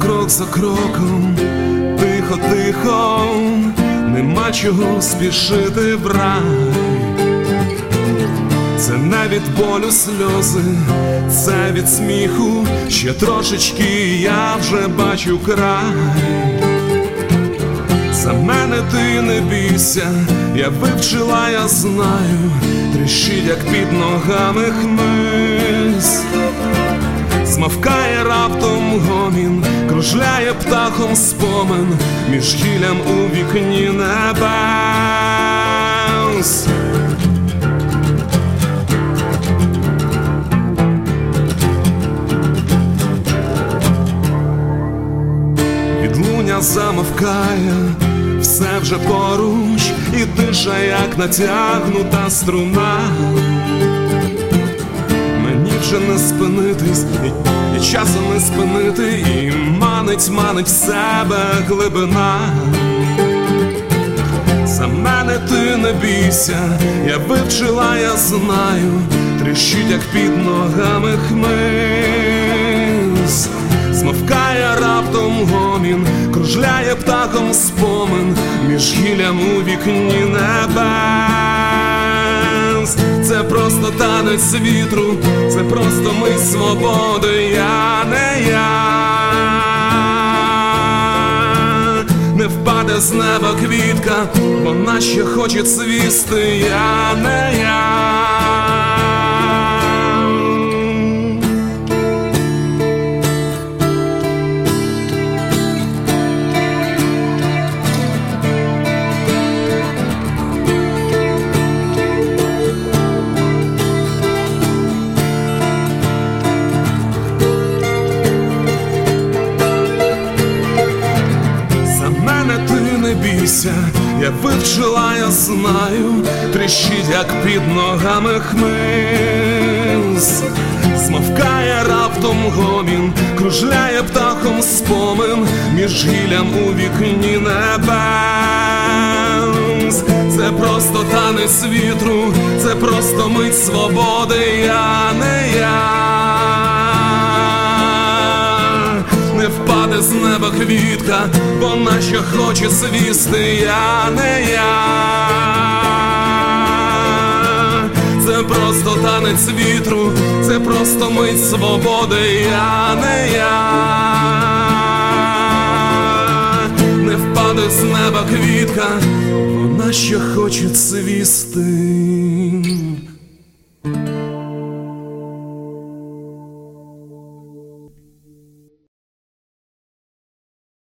крок за кроком, тихо-тихо, нема чого спішити в рай. Це не від болю сльози, це від сміху, ще трошечки я вже бачу край. За мене ти не бійся, я вивчила, я знаю, тріщить, як під ногами хмиз. Змовкає раптом гомін, кружляє птахом спомин між гіллям у вікні небес. Відлуння замовкає, все вже поруч, і тиша, як натягнута струна. Мені вже не спинитись, і часу не спинити, і манить в себе глибина. За мене ти не бійся, я вивчила, я знаю, тріщить, як під ногами хмиз. Змовкає раптом гомін, кружляє птахом спомин між гіллям у вікні небес. Це просто танець вітру, це просто мить свободи, я не я. Не впаде з неба квітка, вона ще хоче цвісти, я не я. Я вивчила, я знаю, тріщить, як під ногами хмиз. Змовкає раптом гомін, кружляє птахом спомин між гіллям у вікні небес. Це просто танець вітру, це просто мить свободи, я не я. Не впаде з неба квітка, вона ще хоче свісти, я не я. Це просто танець вітру, це просто мить свободи, я не я. Не впаде з неба квітка, вона ще хоче свісти.